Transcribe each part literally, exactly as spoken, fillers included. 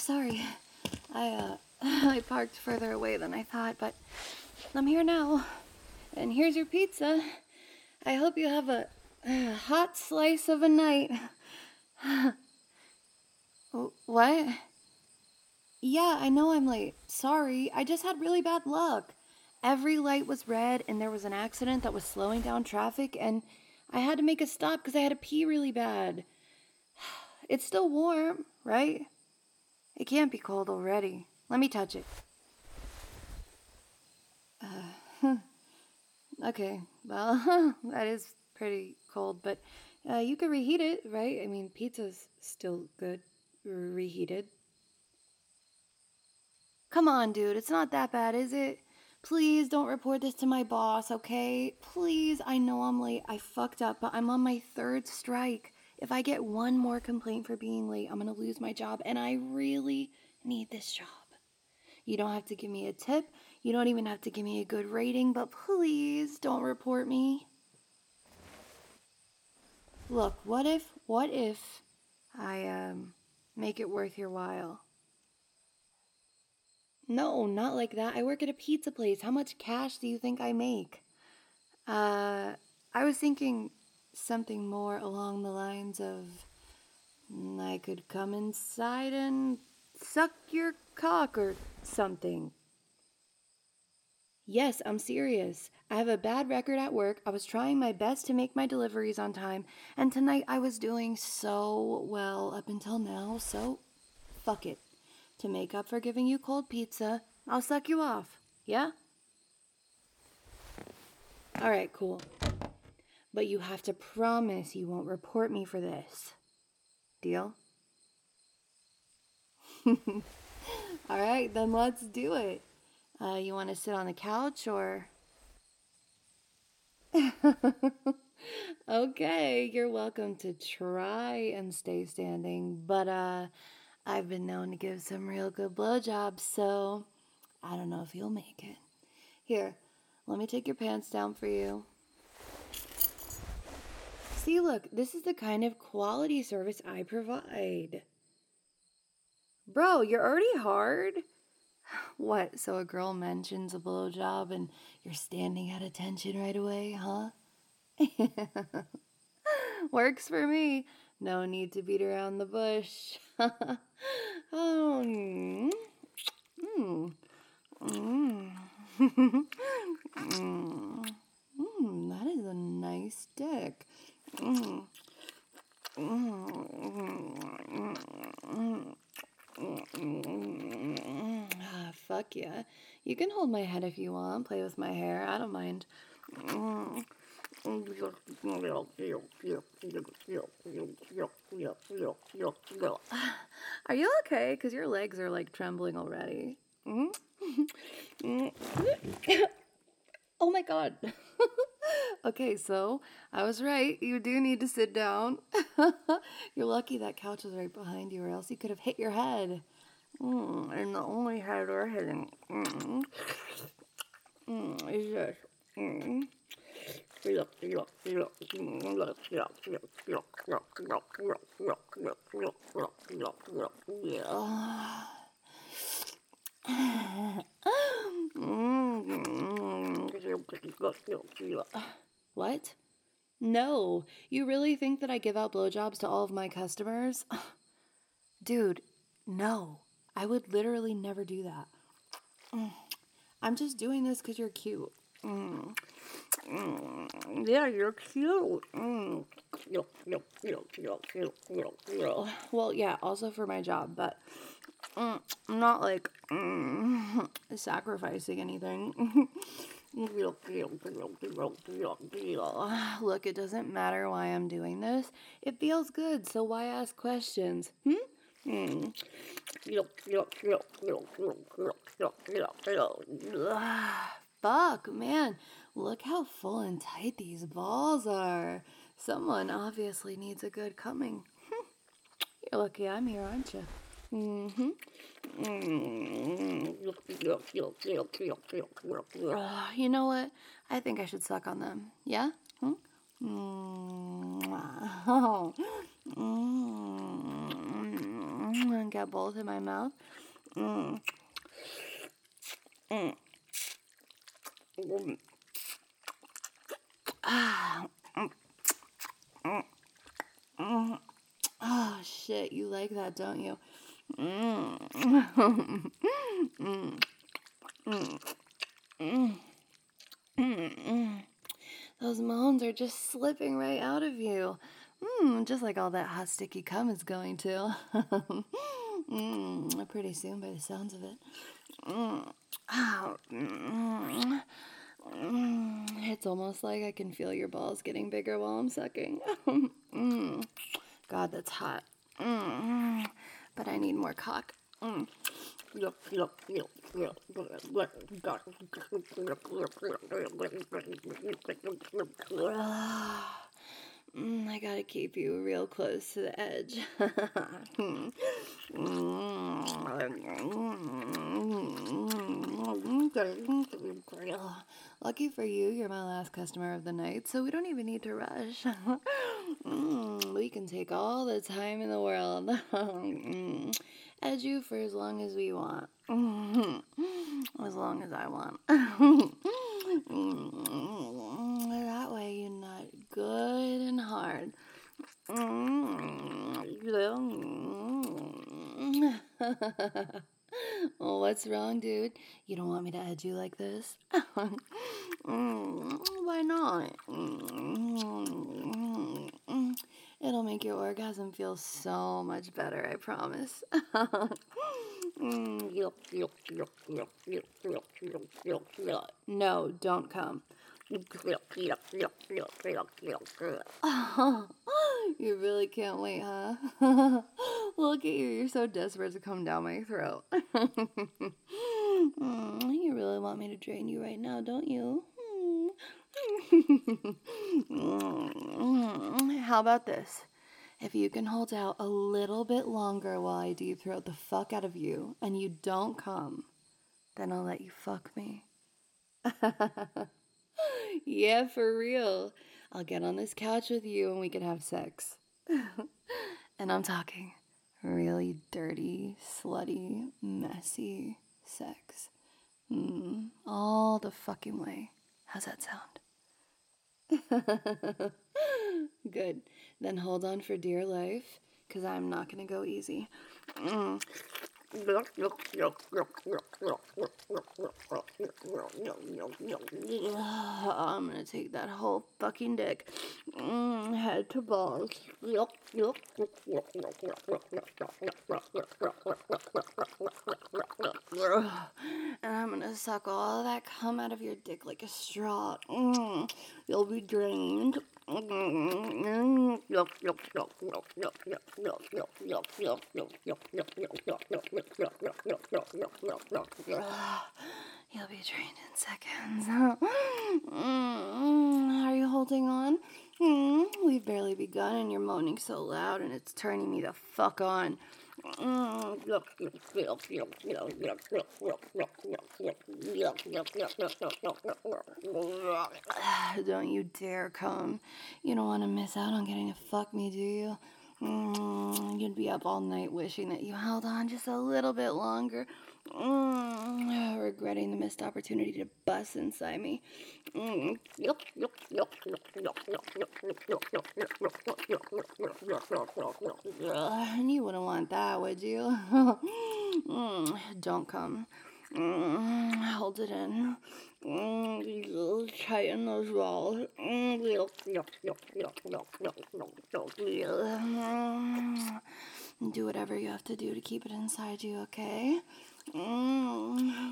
sorry. I, uh, I parked further away than I thought, but I'm here now. And here's your pizza. I hope you have a, a hot slice of a night. What? Yeah, I know I'm late. Sorry, I just had really bad luck. Every light was red, and there was an accident that was slowing down traffic, and I had to make a stop because I had to pee really bad. It's still warm, right? It can't be cold already. Let me touch it. Uh, okay, well, that is pretty cold, but uh, you could reheat it, right? I mean, pizza's still good reheated. Come on, dude, it's not that bad, is it? Please don't report this to my boss, okay? Please, I know I'm late. I fucked up, but I'm on my third strike. If I get one more complaint for being late, I'm gonna lose my job, and I really need this job. You don't have to give me a tip. You don't even have to give me a good rating, but please don't report me. Look, what if, what if I, um, make it worth your while? No, not like that. I work at a pizza place. How much cash do you think I make? Uh, I was thinking something more along the lines of I could come inside and suck your cock or something. Yes, I'm serious. I have a bad record at work. I was trying my best to make my deliveries on time, and tonight I was doing so well up until now, so fuck it. To make up for giving you cold pizza, I'll suck you off. Yeah? All right, cool. But you have to promise you won't report me for this. Deal? All right, then let's do it. Uh, you want to sit on the couch or... Okay, you're welcome to try and stay standing, but uh, I've been known to give some real good blowjobs, so I don't know if you'll make it. Here, let me take your pants down for you. See, look, this is the kind of quality service I provide. Bro, you're already hard? What, so a girl mentions a blowjob and you're standing at attention right away, huh? Works for me. No need to beat around the bush. Oh, mm, mm, mm. mm. Mm, that is a nice dick. Mm. Mm. Mm. Ah, fuck yeah. You can hold my head if you want, play with my hair. I don't mind. Mm. Are you okay? Because your legs are like trembling already. Oh my god. Okay, so I was right. You do need to sit down. You're lucky that couch was right behind you, or else you could have hit your head. Mm, and the only head we're hitting mm, mm, is this. Mm. What? No, you really think that I give out blowjobs to all of my customers? Dude, no. I would literally never do that. I'm just doing this because you're cute. Mm. Mm. Yeah, you're cute. Mm. Well, yeah, also for my job, but mm, I'm not like mm, sacrificing anything. Look, it doesn't matter why I'm doing this. It feels good, so why ask questions? Hmm? Mm. Fuck, man. Look how full and tight these balls are. Someone obviously needs a good coming. You're lucky I'm here, aren't you? Mm-hmm. You know what? I think I should suck on them. Yeah? Hmm? Mm-hmm. and get both in my mouth. Mm. Mm. Mm. Ah. Mm. Mm. Mm. Oh, shit, you like that, don't you? Mm. mm. Mm. Mm. Mm. Mm. Those moans are just slipping right out of you. Mm, just like all that hot, sticky cum is going to. mm, pretty soon, by the sounds of it. Mm. Oh. Mm. Mm. It's almost like I can feel your balls getting bigger while I'm sucking. mm. God, that's hot. Mm. But I need more cock. Mm. Mm, I gotta keep you real close to the edge. Lucky for you, you're my last customer of the night, so we don't even need to rush. mm, we can take all the time in the world. Edge you for as long as we want. As long as I want. That way you nut good and hard. Well, what's wrong, dude? You don't want me to edge you like this? Why not? It'll make your orgasm feel so much better, I promise. No, don't come. You really can't wait, huh? Look at you, you're so desperate to come down my throat. You really want me to drain you right now, don't you? How about this? If you can hold out a little bit longer while I deep throat the fuck out of you and you don't come, then I'll let you fuck me. Yeah, for real. I'll get on this couch with you and we can have sex. And I'm talking really dirty, slutty, messy sex. Mm, all the fucking way. How's that sound? Good. Then hold on for dear life, because I'm not going to go easy. Mm. I'm gonna take that whole fucking dick, mm, head to balls, and I'm gonna suck all that cum out of your dick like a straw. Mm. You'll be drained. You'll be trained in seconds. mm, are you holding on? Mm, we've barely begun and you're moaning so loud and it's turning me the fuck on. Mm. Don't you dare come. You don't want to miss out on getting to fuck me, do you? Mm, you'd be up all night wishing that you held on just a little bit longer. Mm, regretting the missed opportunity to bust inside me. Mm. And you wouldn't want that, would you? mm, don't come. Mm, hold it in. Mm, tighten those balls. Mm, do whatever you have to do to keep it inside you, okay? Mm.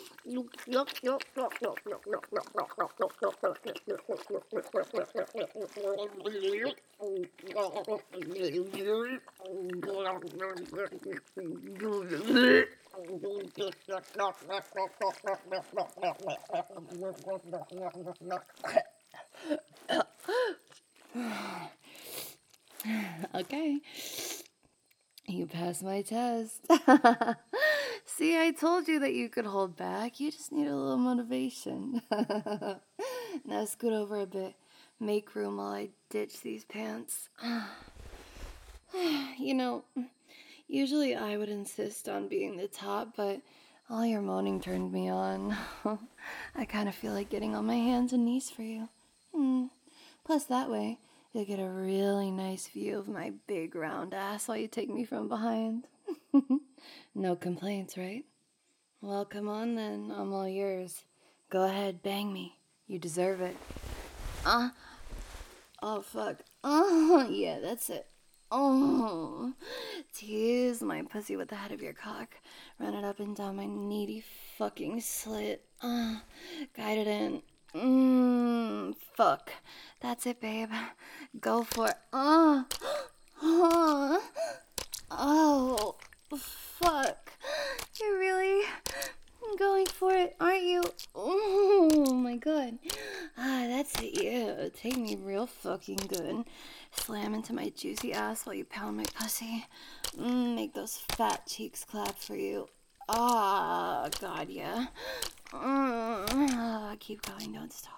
Okay. You passed my test. See, I told you that you could hold back. You just need a little motivation. Now scoot over a bit. Make room while I ditch these pants. You know, Usually I would insist on being the top, but all your moaning turned me on. I kind of feel like getting on my hands and knees for you. Hmm. Plus, that way, you'll get a really nice view of my big round ass while you take me from behind. No complaints, right? Well, come on then. I'm all yours. Go ahead, bang me. You deserve it. Uh. Oh, fuck. Oh, yeah, that's it. Oh, tease my pussy with the head of your cock. Run it up and down my needy fucking slit. Uh, guide it in. Mmm, fuck. That's it, babe. Go for it. Oh, oh, oh, fuck. You're really going for it, aren't you? Oh, my God. Ah, that's it, yeah. Take me real fucking good. Slam into my juicy ass while you pound my pussy. Mm, make those fat cheeks clap for you. Ah, God, yeah. Mm, ah, keep going, don't stop.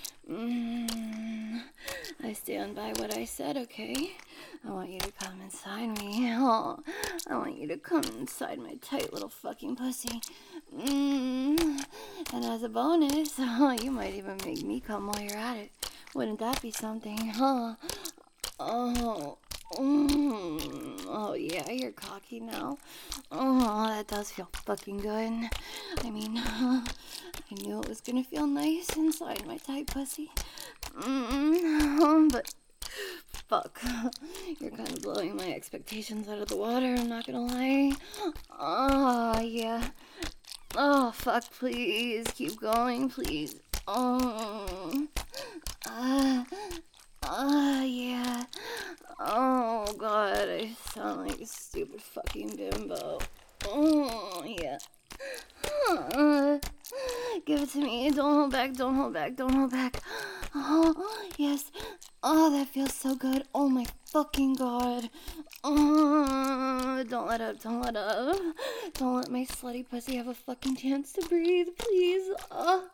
Mm, I stand by what I said, okay? I want you to come inside me. Oh, I want you to come inside my tight little fucking pussy. Mm, and as a bonus, oh, you might even make me come while you're at it. Wouldn't that be something, huh? Oh, mm, oh yeah, you're cocky now. Oh, that does feel fucking good. I mean, I knew it was gonna feel nice inside my tight pussy. Mm, but fuck, you're kind of blowing my expectations out of the water, I'm not gonna lie. Oh, yeah. Oh, fuck, please, keep going, please. Oh, ah. Ah, uh, yeah. Oh, God, I sound like a stupid fucking bimbo. Oh, yeah. Uh, give it to me. Don't hold back, don't hold back, don't hold back. Oh, yes. Oh, that feels so good. Oh, my fucking God. Oh, don't let up, don't let up. Don't let my slutty pussy have a fucking chance to breathe, please. Oh.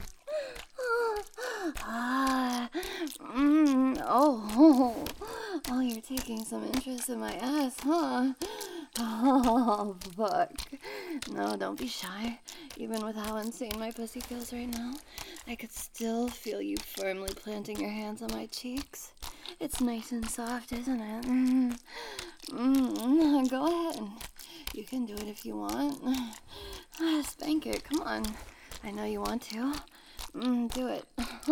Ah, mm, oh, oh, you're taking some interest in my ass, huh? Oh, fuck. No, don't be shy. Even with how insane my pussy feels right now, I could still feel you firmly planting your hands on my cheeks. It's nice and soft, isn't it? Mm, mm, go ahead. You can do it if you want. Ah, spank it, come on. I know you want to. Mm, do it.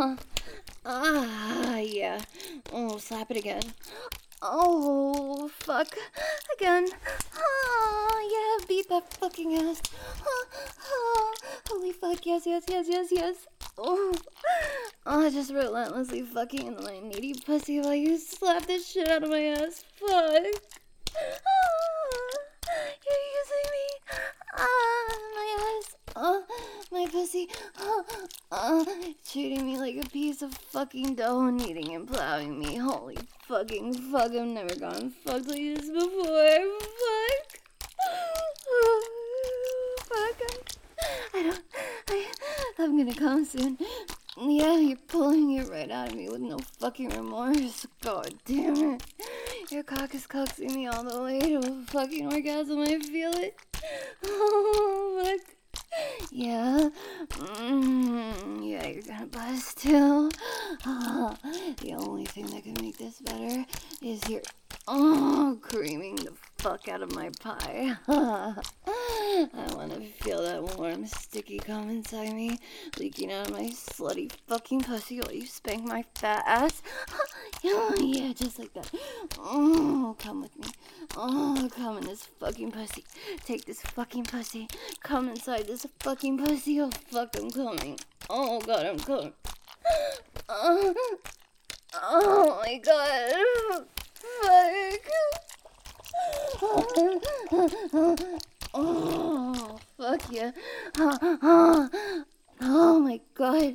Ah, yeah. Oh, slap it again. Oh, fuck. Again. Oh, yeah, beat that fucking ass. Oh, oh, holy fuck, yes, yes, yes, yes, yes. Oh, oh, just relentlessly fucking into my needy pussy while you slap this shit out of my ass. Fuck. Oh, you're using me. Ah, my ass. Oh, my pussy. Oh, oh, treating me like a piece of fucking dough, kneading and plowing me. Holy fucking fuck, I've never gotten fucked like this before. Fuck. Oh, fuck. I, I don't. I, I'm gonna come soon. Yeah, you're pulling it right out of me with no fucking remorse. God damn it. Your cock is coaxing me all the way to a fucking orgasm. I feel it. Oh, fuck. Yeah. Mm, yeah, you're gonna buzz too. Oh, the only thing that can make this better is your oh creaming the fuck out of my pie. I want to feel that warm, sticky cum inside me, leaking out of my slutty fucking pussy while you spank my fat ass. Oh, yeah, just like that. Oh, come with me. Oh, come in this fucking pussy. Take this fucking pussy. Come inside this fucking pussy. Oh, fuck, I'm coming. Oh, God, I'm coming. Oh, oh my God. Fuck. Oh, fuck yeah. Oh, oh my God.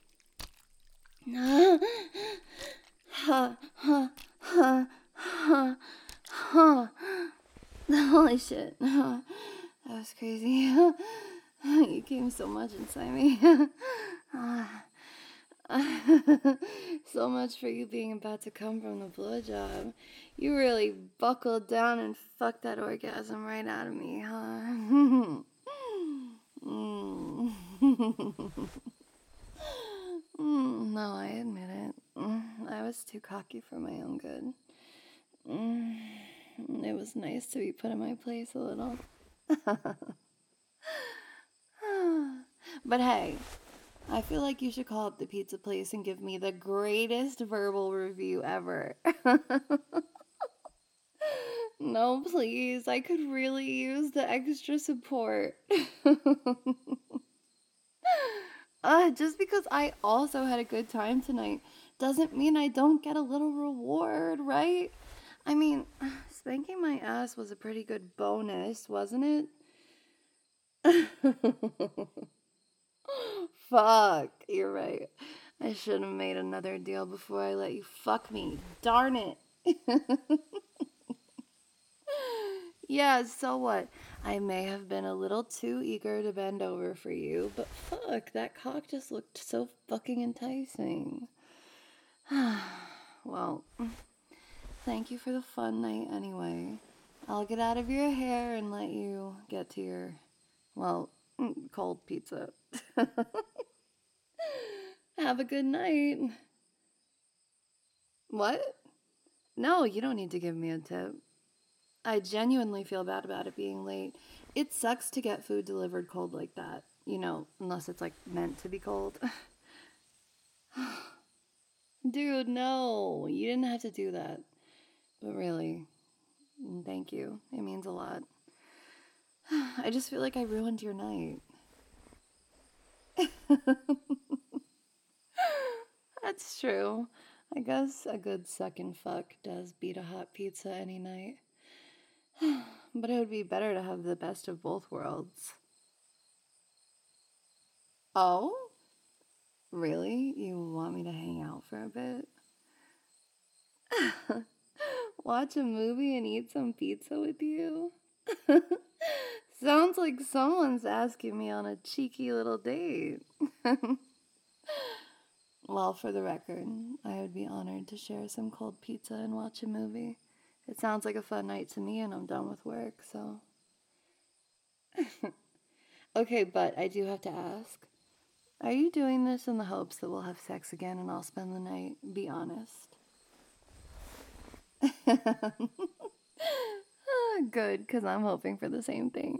Ha, ha, ha, ha, ha. Holy shit. That was crazy. You came so much inside me. So much for you being about to come from the blowjob. You really buckled down and fucked that orgasm right out of me, huh? mm. mm, no, I admit it. Mm, I was too cocky for my own good. Mm, it was nice to be put in my place a little. But hey, I feel like you should call up the pizza place and give me the greatest verbal review ever. No, please. I could really use the extra support. uh, just because I also had a good time tonight doesn't mean I don't get a little reward, right? I mean, spanking my ass was a pretty good bonus, wasn't it? Fuck, you're right. I should have made another deal before I let you fuck me. Darn it. Yeah, so what? I may have been a little too eager to bend over for you, but fuck, that cock just looked so fucking enticing. Well, thank you for the fun night anyway. I'll get out of your hair and let you get to your, well, cold pizza. Have a good night. What? No, you don't need to give me a tip. I genuinely feel bad about it being late. It sucks to get food delivered cold like that. You know, unless it's like meant to be cold. Dude, no. You didn't have to do that. But really, thank you. It means a lot. I just feel like I ruined your night. That's true. I guess a good second fuck does beat a hot pizza any night. But it would be better to have the best of both worlds. Oh? Really? You want me to hang out for a bit? Watch a movie and eat some pizza with you? Sounds like someone's asking me on a cheeky little date. Well, for the record, I would be honored to share some cold pizza and watch a movie. It sounds like a fun night to me, and I'm done with work, so... Okay, but I do have to ask. Are you doing this in the hopes that we'll have sex again and I'll spend the night? Be honest. Good, because I'm hoping for the same thing.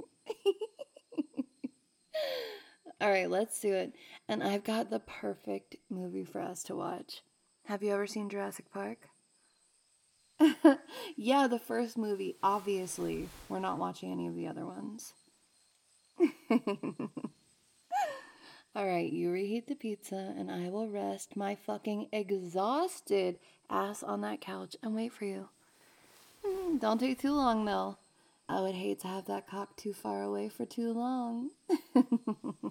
All right, let's do it. And I've got the perfect movie for us to watch. Have you ever seen Jurassic Park? Yeah, the first movie, obviously. We're not watching any of the other ones. All right, you reheat the pizza, and I will rest my fucking exhausted ass on that couch and wait for you. Don't take too long, though. I would hate to have that cock too far away for too long.